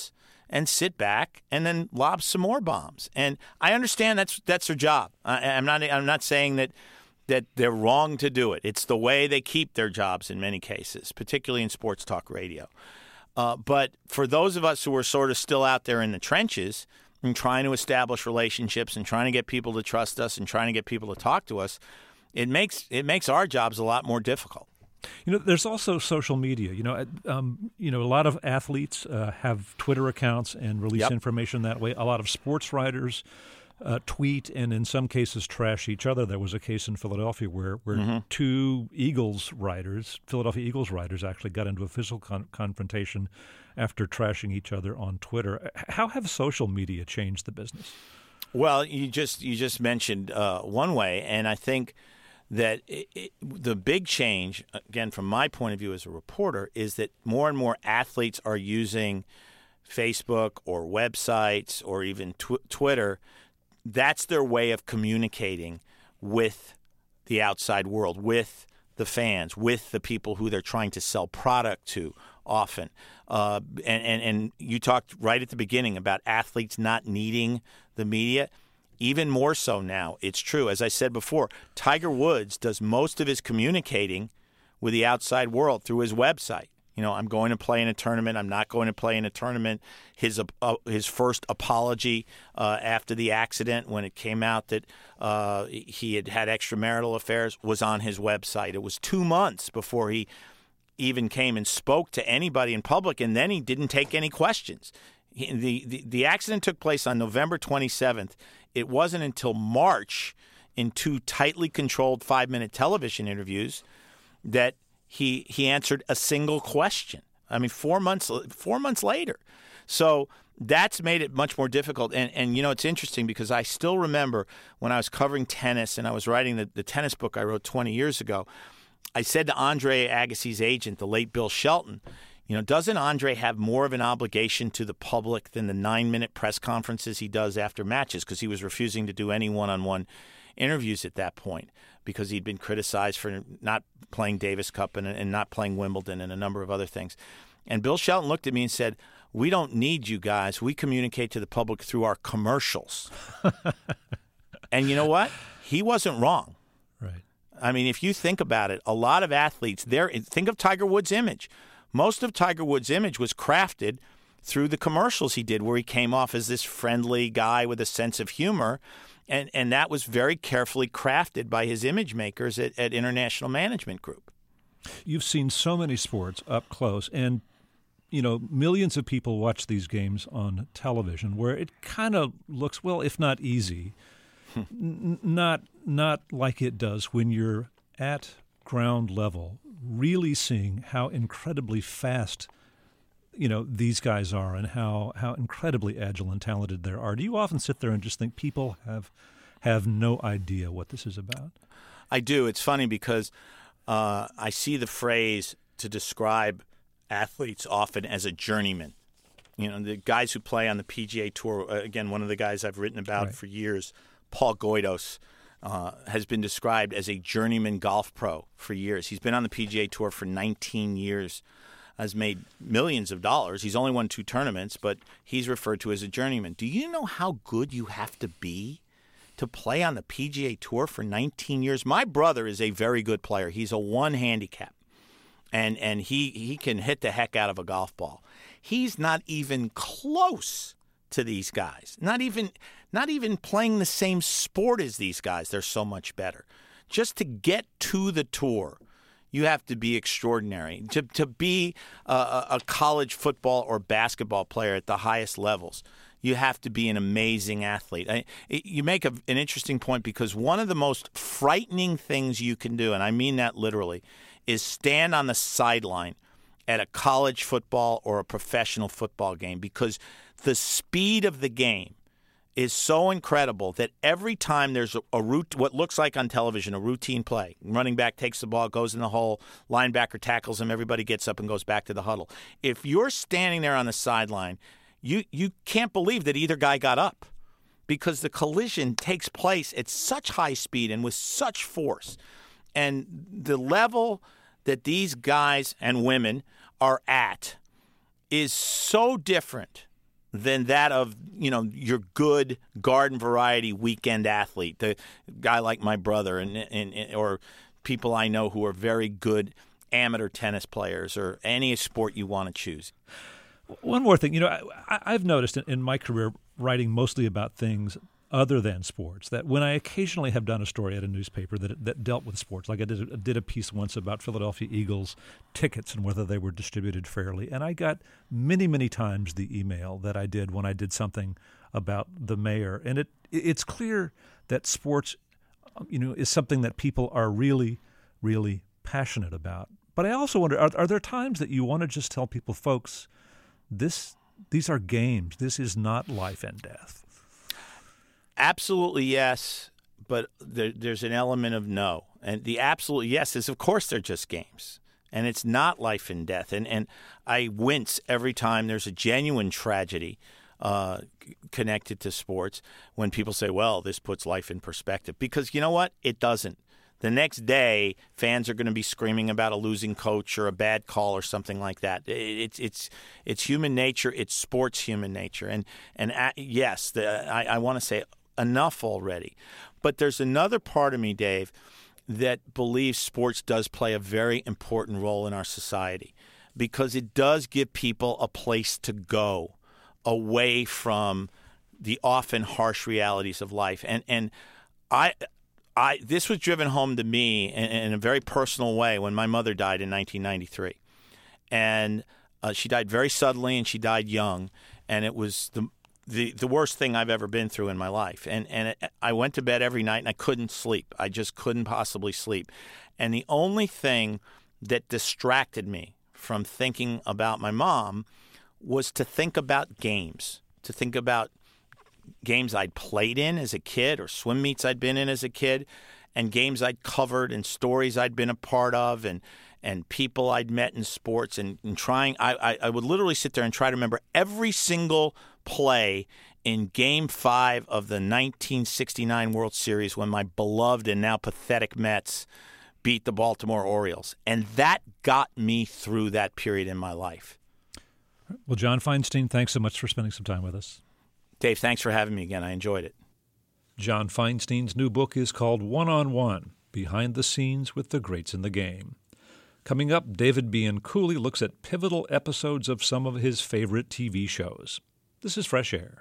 B: and sit back and then lob some more bombs. And I understand that's that's their job. I, I'm not I'm not saying that that they're wrong to do it. It's the way they keep their jobs in many cases, particularly in sports talk radio. Uh, but for those of us who are sort of still out there in the trenches and trying to establish relationships and trying to get people to trust us and trying to get people to talk to us, it makes it makes our jobs a lot more difficult.
A: You know, there's also social media. You know, um, you know, a lot of athletes uh, have Twitter accounts and release
B: Yep.
A: information that way. A lot of sports writers uh, tweet and, in some cases, trash each other. There was a case in Philadelphia where where
B: Mm-hmm.
A: two Eagles writers, Philadelphia Eagles writers, actually got into a physical con- confrontation after trashing each other on Twitter. How have social media changed the business?
B: Well, you just you just mentioned uh, one way, and I think that it, it, the big change, again, from my point of view as a reporter, is that more and more athletes are using Facebook or websites or even tw- Twitter. That's their way of communicating with the outside world, with the fans, with the people who they're trying to sell product to often. Uh, and, and, and you talked right at the beginning about athletes not needing the media. Even more so now, it's true. As I said before, Tiger Woods does most of his communicating with the outside world through his website. You know, I'm going to play in a tournament. I'm not going to play in a tournament. His uh, his first apology uh, after the accident, when it came out that uh, he had had extramarital affairs, was on his website. It was two months before he even came and spoke to anybody in public, and then he didn't take any questions. He, the, the the accident took place on November twenty-seventh. It wasn't until March, in two tightly controlled five-minute television interviews, that he he answered a single question. I mean, four months four months later. So that's made it much more difficult. And, and you know, it's interesting because I still remember when I was covering tennis and I was writing the, the tennis book I wrote twenty years ago, I said to Andre Agassi's agent, the late Bill Shelton, you know, doesn't Andre have more of an obligation to the public than the nine-minute press conferences he does after matches? Because he was refusing to do any one-on-one interviews at that point because he'd been criticized for not playing Davis Cup and, and not playing Wimbledon and a number of other things. And Bill Shelton looked at me and said, "We don't need you guys. We communicate to the public through our commercials." And you know what? He wasn't wrong.
A: Right.
B: I mean, if you think about it, a lot of athletes, there. Think of Tiger Woods' image. Most of Tiger Woods' image was crafted through the commercials he did, where he came off as this friendly guy with a sense of humor, and, and that was very carefully crafted by his image makers at, at International Management Group.
A: You've seen so many sports up close, and you know, millions of people watch these games on television, where it kind of looks, well, if not easy, n- not not like it does when you're at ground level, really seeing how incredibly fast, you know, these guys are and how, how incredibly agile and talented they are. Do you often sit there and just think people have have no idea what this is about?
B: I do. It's funny because uh, I see the phrase to describe athletes often as a journeyman. You know, the guys who play on the P G A Tour, again, one of the guys I've written about
A: right.
B: for years, Paul Goydos, Uh, has been described as a journeyman golf pro for years. He's been on the P G A Tour for nineteen years, has made millions of dollars. He's only won two tournaments, but he's referred to as a journeyman. Do you know how good you have to be to play on the P G A Tour for nineteen years? My brother is a very good player. He's a one handicap, and and he, he can hit the heck out of a golf ball. He's not even close to these guys. Not even not even playing the same sport as these guys. They're so much better. Just to get to the tour, you have to be extraordinary. To to be a, a college football or basketball player at the highest levels, you have to be an amazing athlete. I, it, you make a, an interesting point, because one of the most frightening things you can do, and I mean that literally, is stand on the sideline at a college football or a professional football game, because the speed of the game is so incredible that every time there's a, a route, what looks like on television, a routine play, running back takes the ball, goes in the hole, linebacker tackles him, everybody gets up and goes back to the huddle. If you're standing there on the sideline, you you can't believe that either guy got up, because the collision takes place at such high speed and with such force. And the level that these guys and women are at is so different than that of, you know, your good garden variety weekend athlete, the guy like my brother and, and, and or people I know who are very good amateur tennis players or any sport you want to choose.
A: One more thing, you know, I, I've noticed in, in my career writing mostly about things other than sports, that when I occasionally have done a story at a newspaper that that dealt with sports, like I did, I did a piece once about Philadelphia Eagles tickets and whether they were distributed fairly, and I got many, many times the email that I did when I did something about the mayor. And it it's clear that sports, you know, is something that people are really, really passionate about. But I also wonder, are, are there times that you want to just tell people, folks, this these are games. This is not life and death?
B: Absolutely yes, but there, there's an element of no. And the absolute yes is, of course, they're just games. And it's not life and death. And and I wince every time there's a genuine tragedy uh, connected to sports when people say, well, this puts life in perspective. Because you know what? It doesn't. The next day, fans are going to be screaming about a losing coach or a bad call or something like that. It's it's it's human nature. It's sports human nature. And and uh, yes, the, I, I want to say enough already. But there's another part of me, Dave, that believes sports does play a very important role in our society because it does give people a place to go away from the often harsh realities of life. And and I I this was driven home to me in, in a very personal way when my mother died in nineteen ninety-three. And uh, she died very suddenly and she died young. And it was the The the worst thing I've ever been through in my life. And and it, I went to bed every night and I couldn't sleep. I just couldn't possibly sleep. And the only thing that distracted me from thinking about my mom was to think about games, to think about games I'd played in as a kid or swim meets I'd been in as a kid and games I'd covered and stories I'd been a part of and and people I'd met in sports and, and trying I, I, I would literally sit there and try to remember every single play in Game five of the nineteen sixty-nine World Series when my beloved and now pathetic Mets beat the Baltimore Orioles. And that got me through that period in my life.
A: Well, John Feinstein, thanks so much for spending some time with us.
B: Dave, thanks for having me again. I enjoyed it.
A: John Feinstein's new book is called One-on-One, Behind the Scenes with the Greats in the Game. Coming up, David Bianculli looks at pivotal episodes of some of his favorite T V shows. This is Fresh Air.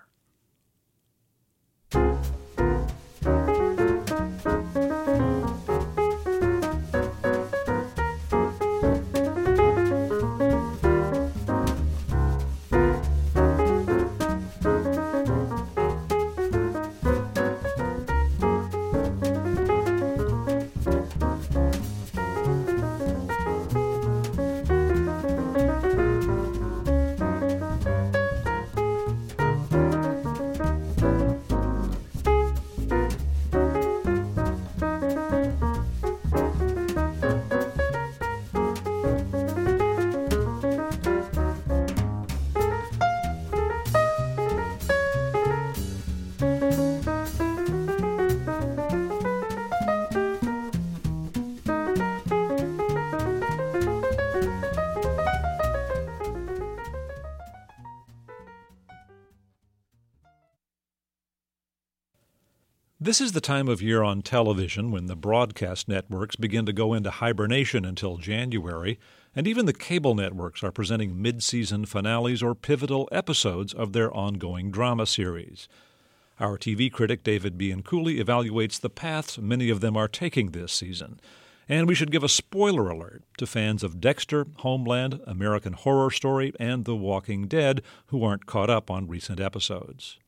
A: This is the time of year on television when the broadcast networks begin to go into hibernation until January, and even the cable networks are presenting mid-season finales or pivotal episodes of their ongoing drama series. Our T V critic David Bianculli evaluates the paths many of them are taking this season. And we should give a spoiler alert to fans of Dexter, Homeland, American Horror Story, and The Walking Dead who aren't caught up on recent episodes.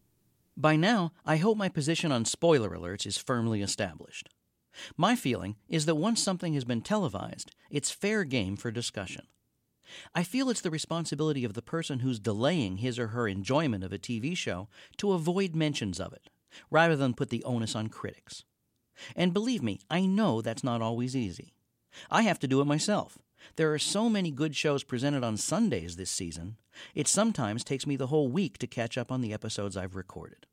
D: By now, I hope my position on spoiler alerts is firmly established. My feeling is that once something has been televised, it's fair game for discussion. I feel it's the responsibility of the person who's delaying his or her enjoyment of a T V show to avoid mentions of it, rather than put the onus on critics. And believe me, I know that's not always easy. I have to do it myself. There are so many good shows presented on Sundays this season, it sometimes takes me the whole week to catch up on the episodes I've recorded.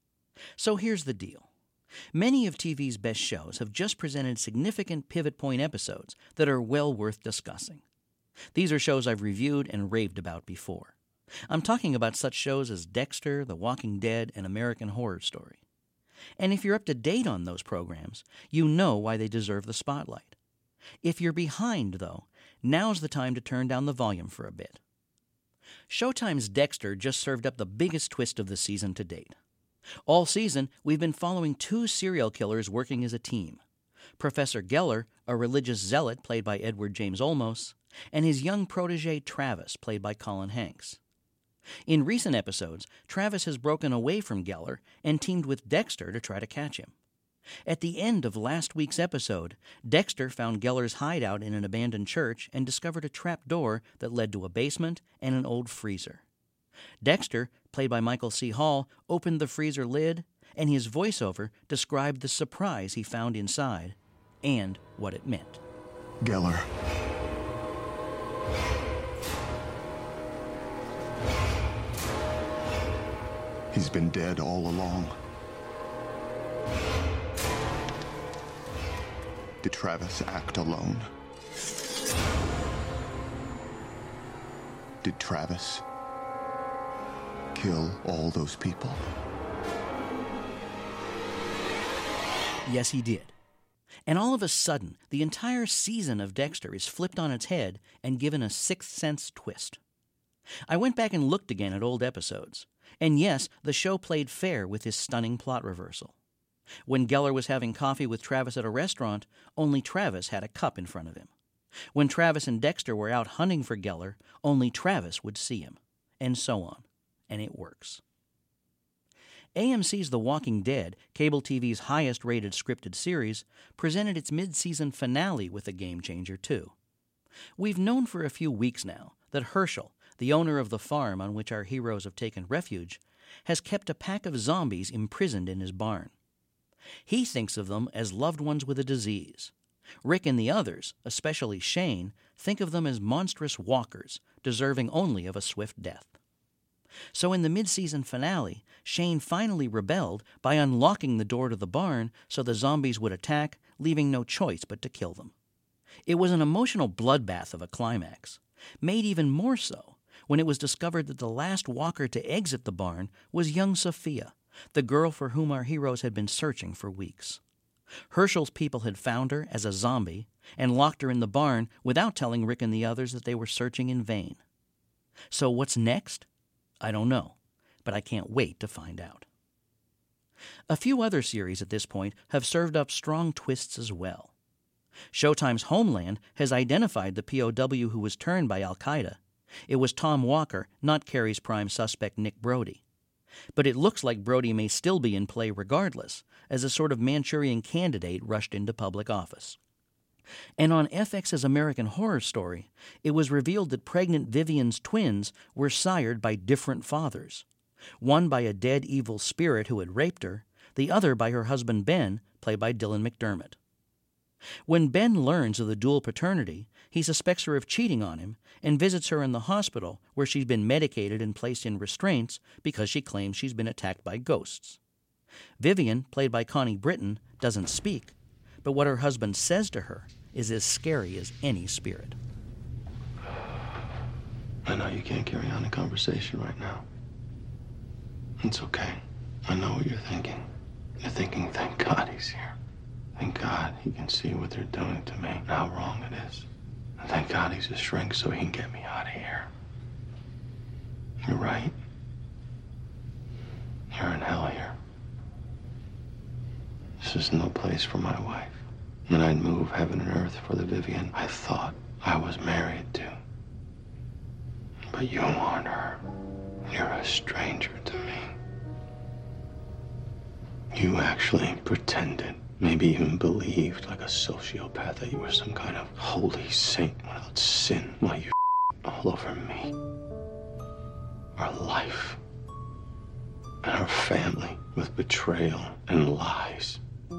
D: So here's the deal. Many of T V's best shows have just presented significant pivot point episodes that are well worth discussing. These are shows I've reviewed and raved about before. I'm talking about such shows as Dexter, The Walking Dead, and American Horror Story. And if you're up to date on those programs, you know why they deserve the spotlight. If you're behind, though, now's the time to turn down the volume for a bit. Showtime's Dexter just served up the biggest twist of the season to date. All season, we've been following two serial killers working as a team. Professor Geller, a religious zealot played by Edward James Olmos, and his young protege Travis, played by Colin Hanks. In recent episodes, Travis has broken away from Geller and teamed with Dexter to try to catch him. At the end of last week's episode, Dexter found Geller's hideout in an abandoned church and discovered a trap door that led to a basement and an old freezer. Dexter, played by Michael C. Hall, opened the freezer lid, and his voiceover described the surprise he found inside and what it meant.
E: Geller. He's been dead all along. Did Travis act alone? Did Travis kill all those people?
D: Yes, he did. And all of a sudden, the entire season of Dexter is flipped on its head and given a Sixth Sense twist. I went back and looked again at old episodes. And yes, the show played fair with this stunning plot reversal. When Geller was having coffee with Travis at a restaurant, only Travis had a cup in front of him. When Travis and Dexter were out hunting for Geller, only Travis would see him. And so on. And it works. A M C's The Walking Dead, cable T V's highest-rated scripted series, presented its mid-season finale with a game-changer, too. We've known for a few weeks now that Herschel, the owner of the farm on which our heroes have taken refuge, has kept a pack of zombies imprisoned in his barn. He thinks of them as loved ones with a disease. Rick and the others, especially Shane, think of them as monstrous walkers, deserving only of a swift death. So in the mid-season finale, Shane finally rebelled by unlocking the door to the barn so the zombies would attack, leaving no choice but to kill them. It was an emotional bloodbath of a climax, made even more so when it was discovered that the last walker to exit the barn was young Sophia, the girl for whom our heroes had been searching for weeks. Herschel's people had found her as a zombie and locked her in the barn without telling Rick and the others that they were searching in vain. So what's next? I don't know, but I can't wait to find out. A few other series at this point have served up strong twists as well. Showtime's Homeland has identified the P O W who was turned by Al-Qaeda. It was Tom Walker, not Carrie's prime suspect Nick Brody. But it looks like Brody may still be in play regardless, as a sort of Manchurian candidate rushed into public office. And on F X's American Horror Story, it was revealed that pregnant Vivian's twins were sired by different fathers, one by a dead evil spirit who had raped her, the other by her husband Ben, played by Dylan McDermott. When Ben learns of the dual paternity, he suspects her of cheating on him and visits her in the hospital where she's been medicated and placed in restraints because she claims she's been attacked by ghosts. Vivian, played by Connie Britton, doesn't speak, but what her husband says to her is as scary as any spirit.
F: I know you can't carry on a conversation right now. It's okay. I know what you're thinking. You're thinking, thank God he's here. Thank God he can see what they're doing to me and how wrong it is. And thank God he's a shrink so he can get me out of here. You're right. You're in hell here. This is no place for my wife. And I'd move heaven and earth for the Vivian I thought I was married to. But you aren't her. You're a stranger to me. You actually pretended, maybe even believed like a sociopath that you were some kind of holy saint without sin while you all over me. Our life. And our family with betrayal and lies.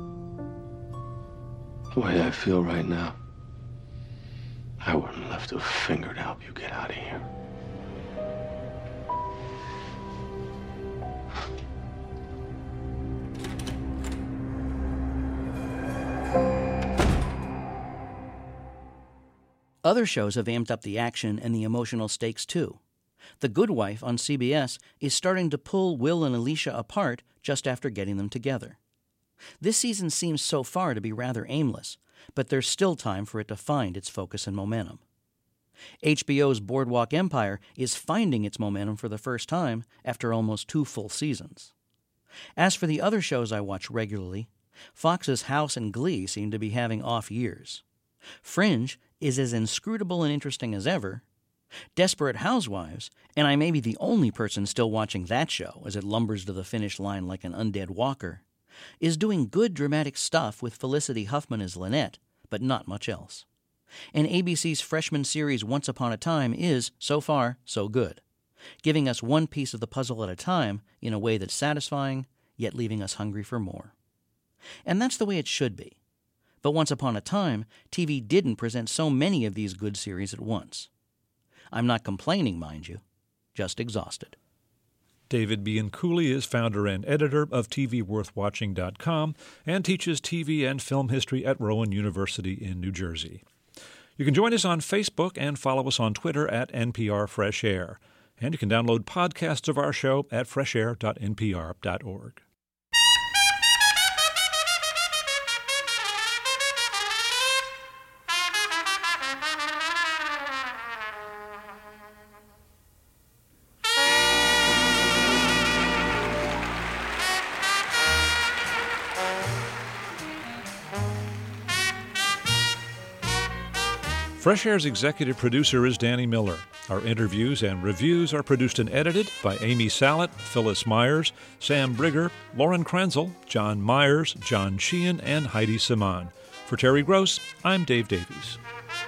F: The way I feel right now, I wouldn't lift a finger to help you get out of here.
D: Other shows have amped up the action and the emotional stakes too. The Good Wife on C B S is starting to pull Will and Alicia apart just after getting them together. This season seems so far to be rather aimless, but there's still time for it to find its focus and momentum. H B O's Boardwalk Empire is finding its momentum for the first time after almost two full seasons. As for the other shows I watch regularly, Fox's House and Glee seem to be having off years. Fringe is as inscrutable and interesting as ever. Desperate Housewives, and I may be the only person still watching that show as it lumbers to the finish line like an undead walker, is doing good dramatic stuff with Felicity Huffman as Lynette, but not much else. And A B C's freshman series Once Upon a Time is, so far, so good, giving us one piece of the puzzle at a time in a way that's satisfying, yet leaving us hungry for more. And that's the way it should be. But once upon a time, T V didn't present so many of these good series at once. I'm not complaining, mind you, just exhausted.
A: David Bianculli is founder and editor of T V Worth Watching dot com and teaches T V and film history at Rowan University in New Jersey. You can join us on Facebook and follow us on Twitter at N P R Fresh Air. And you can download podcasts of our show at fresh air dot n p r dot org. Fresh Air's executive producer is Danny Miller. Our interviews and reviews are produced and edited by Amy Sallett, Phyllis Myers, Sam Brigger, Lauren Krenzel, John Myers, John Sheehan, and Heidi Simon. For Terry Gross, I'm Dave Davies.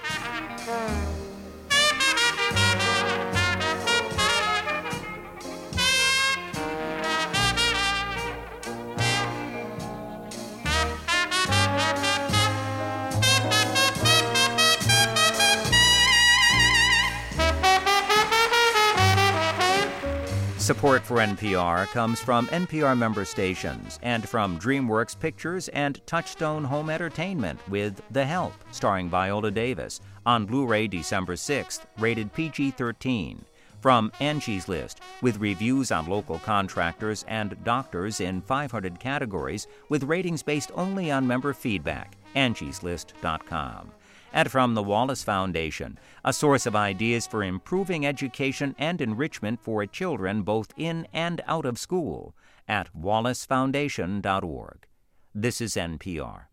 C: Support for N P R comes from N P R member stations and from DreamWorks Pictures and Touchstone Home Entertainment with The Help, starring Viola Davis, on Blu-ray December sixth, rated P G thirteen. From Angie's List, with reviews on local contractors and doctors in five hundred categories, with ratings based only on member feedback, angies list dot com. And from the Wallace Foundation, a source of ideas for improving education and enrichment for children both in and out of school, at wallace foundation dot org. This is N P R.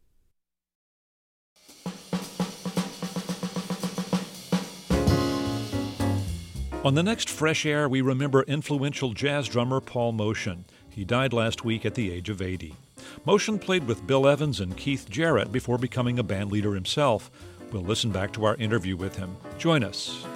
A: On the next Fresh Air, we remember influential jazz drummer Paul Motian. He died last week at the age of eighty. Motian played with Bill Evans and Keith Jarrett before becoming a bandleader himself. We'll listen back to our interview with him. Join us.